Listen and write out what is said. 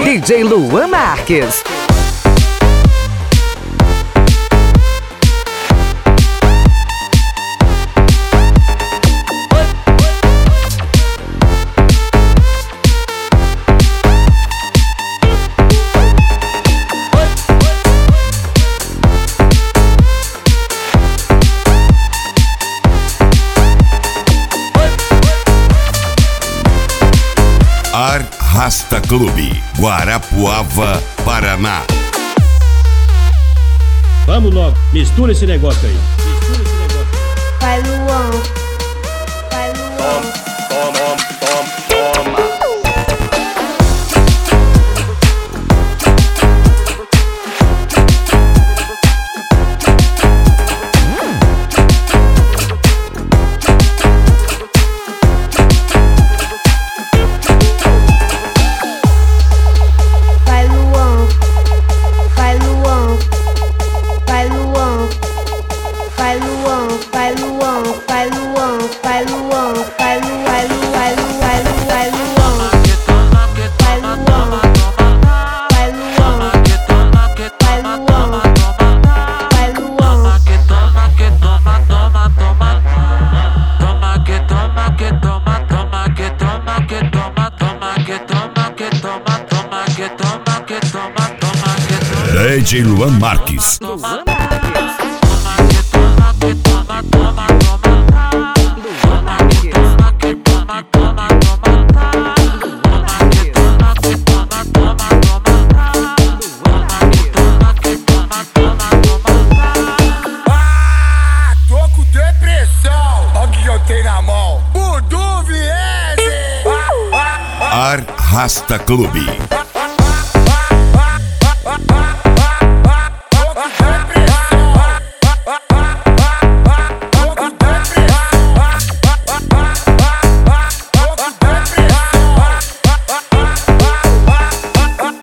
DJ Luan Marques. Arrasta Clube, Guarapuava, Paraná. Vamos logo, mistura esse negócio aí. Vai, Luan. Vai, Luan. Toma. DJ Luan Marques. Tô com depressão. Olha o que eu tenho na mão. Budu Viese. Arrasta Clube.